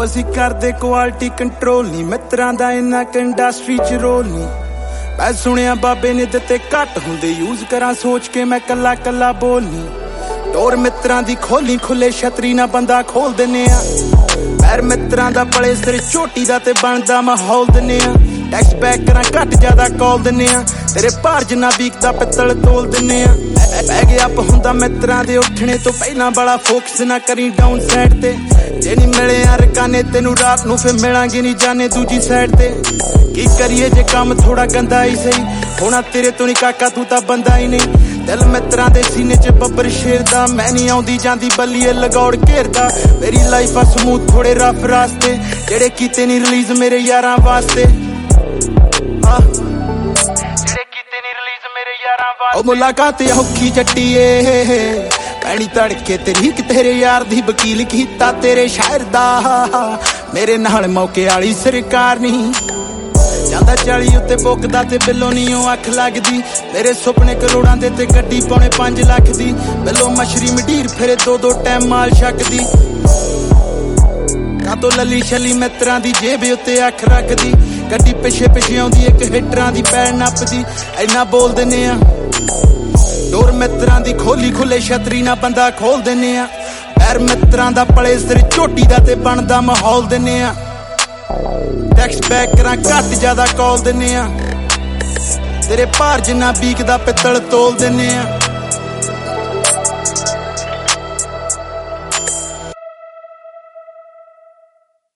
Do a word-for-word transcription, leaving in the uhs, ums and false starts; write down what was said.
ਉਹ ਅਸੀਂ ਕਰਦੇ ਕੁਆਲਿਟੀ ਕੰਟਰੋਲ ਨਹੀਂ, ਮਿੱਤਰਾਂ ਦਾ ਇੰਨਾ ਕਿ ਇੰਡਸਟਰੀ ਚ ਰੋਲ ਨਹੀਂ। ਮੈਂ ਸੁਣਿਆ ਬਾਬੇ ਨੇ ਦਿੱਤੇ ਘੱਟ ਹੁੰਦੇ, ਯੂਜ਼ ਕਰਾਂ ਸੋਚ ਕੇ ਮੈਂ ਕੱਲਾ ਕੱਲਾ ਬੋਲ ਨਹੀਂ। ਡੋਰ ਮਿੱਤਰਾਂ ਦੀ ਖੋਲੀ, ਖੁੱਲੇ ਛਤਰੀ ਨਾ ਬੰਦਾ ਖੋਲ ਦਿੰਨੇ ਆ। ਪੈਰ ਮਿੱਤਰਾਂ ਦਾ ਪਲੇ ਸਿਰ ਝੋਟੀ ਦਾ ਤੇ ਬਣਦਾ ਮਾਹੌਲ ਦਿੰਨੇ ਆ। ਟੈਕਸ ਬੈਕ ਕਰਾਂ ਘੱਟ ਜ਼ਿਆਦਾ ਕਾਲ ਦਿੰਨੇ ਆ, ਤੇਰੇ ਭਾਰ ਜਿੰਨਾ ਵੀਕ ਦਾ ਪਿੱਤਲ ਤੋਲ ਦਿੰਨੇ ਆ। ਬਹਿ ਗਿਆ ਅਪ ਹੁੰਦਾ ਮਿੱਤਰਾਂ ਦੇ ਉੱਠਣੇ ਤੋਂ ਪਹਿਲਾਂ, ਬੜਾ ਫੋਕਸ ਨਾ ਕਰੀ ਡਾਊਨ ਸਾਈਡ ਤੇ। ਜੇ ਨਹੀਂ ਮਿਲੇ ਯਾਰ ਰਕਾਨੇ ਤੈਨੂੰ ਰਾਤ ਨੂੰ, ਫਿਰ ਮਿਲਾਂਗੇ ਨਹੀਂ ਜਾਣੇ ਦੂਜੀ ਸਾਈਡ ਤੇ। ਕੀ ਕਰੀਏ ਜੇ ਕੰਮ ਥੋੜਾ ਗੰਦਾ ਹੀ ਸਹੀ, ਹੋਣਾ ਤੇਰੇ ਤੋਂ ਨਹੀਂ ਕਾਕਾ ਤੂੰ ਤਾਂ ਬੰਦਾ ਹੀ ਨਹੀਂ। ਦਿਲ ਮਿੱਤਰਾਂ ਦੇ ਸੀਨੇ ਚ ਬੱਬਰ ਸ਼ੇਰ ਦਾ, ਮੈਂ ਨਹੀਂ ਆਉਂਦੀ ਜਾਂਦੀ ਬੱਲੀਏ ਲਗੌੜ ਘੇਰਦਾ। ਮੇਰੀ ਲਾਈਫ ਆ ਸਮੂਥ ਥੋੜੇ ਰਫ ਰਾਸਤੇ, ਜਿਹੜੇ ਕੀਤੇ ਨਹੀਂ ਰਿਲੀਜ਼ ਮੇਰੇ ਯਾਰਾਂ ਵਾਸਤੇ। ਉਹ ਮੁਲਾਕਾਤ ਔਖੀ ਜੱਟੀਏ, ਪੈਣੀ ਤੜਕੇ ਤੇਰੀ ਕਿ ਤੇਰੇ ਯਾਰ ਦੀ ਵਕੀਲ ਕੀਤਾ ਤੇਰੇ ਸ਼ਹਿਰ ਦਾ। ਮੇਰੇ ਨਾਲ ਮੌਕੇ ਵਾਲੀ ਸਰਕਾਰ ਨਹੀਂ ਜਾਂਦਾ, ਚਾਲੀ ਉੱਤੇ ਬੁੱਕਦਾ ਤੇ ਬਿੱਲੋਂ ਨਹੀਂ ਉਹ ਅੱਖ ਲੱਗਦੀ। ਮੇਰੇ ਸੁਪਨੇ ਕਰੋੜਾਂ ਦੇ ਤੇ ਗੱਡੀ ਪੌਣੇ ਪੰਜ ਲੱਖ ਦੀ, ਬਿੱਲੋਂ ਮਸ਼ਰੀ ਮਡੀਰ ਫਿਰੇ ਦੋ ਦੋ ਟਾਈਮ ਮਾਲ ਛਕਦੀ। ਕਾਤੋਂ ਲੱਲੀ ਛੱਲੀ ਮਿੱਤਰਾਂ ਦੀ ਜੇਬ ਉੱਤੇ ਅੱਖ ਰੱਖਦੀ, ਗੱਡੀ ਪਿੱਛੇ ਪਿੱਛੇ ਆਉਂਦੀ ਇੱਕ ਹਿੱਟਰਾਂ ਦੀ ਪੈਰ ਨੱਪਦੀ। ਇੰਨਾ ਬੋਲ ਦਿੰਨੇ ਆ, ਡੋਰ ਮਿੱਤਰਾਂ ਦੀ ਖੋਲੀ, ਖੁੱਲੇ ਛਤਰੀ ਨਾ ਬੰਦਾ ਖੋਲ ਦਿੰਨੇ ਆ। ਪੈਰ ਮਿੱਤਰਾਂ ਦਾ ਪਲੇ ਸਿਰ ਝੋਟੀ ਦਾ ਤੇ ਬਣਦਾ ਮਾਹੌਲ ਦਿੰਨੇ ਆ। ਟੈਕਸ ਬੈਕ ਕਰਾਂ ਘੱਟ ਜ਼ਿਆਦਾ ਕਾਲ ਦਿੰਨੇ ਆ, ਤੇਰੇ ਭਾਰ ਜਿੰਨਾ ਵੀਕ ਦਾ ਪਿੱਤਲ ਤੋਲ ਦਿੰਨੇ ਆ।